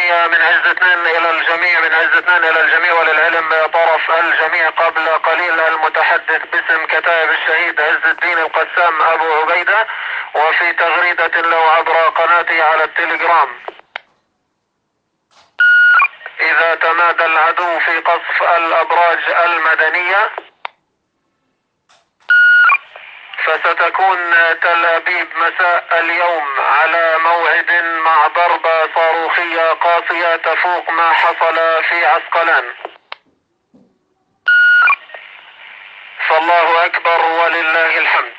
الجميع من عز اثنين إلى الجميع، من عز اثنين إلى الجميع، وللعلم طرف الجميع قبل قليل المتحدث باسم كتائب الشهيد عز الدين القسام أبو عبيدة، وفي تغريدة له عبر قناتي على التليجرام: إذا تمادى العدو في قصف الأبراج المدنية فستكون تل أبيب مساء اليوم على موعد مع ضربة صاروخية قاسية تفوق ما حصل في عسقلان. فالله أكبر ولله الحمد.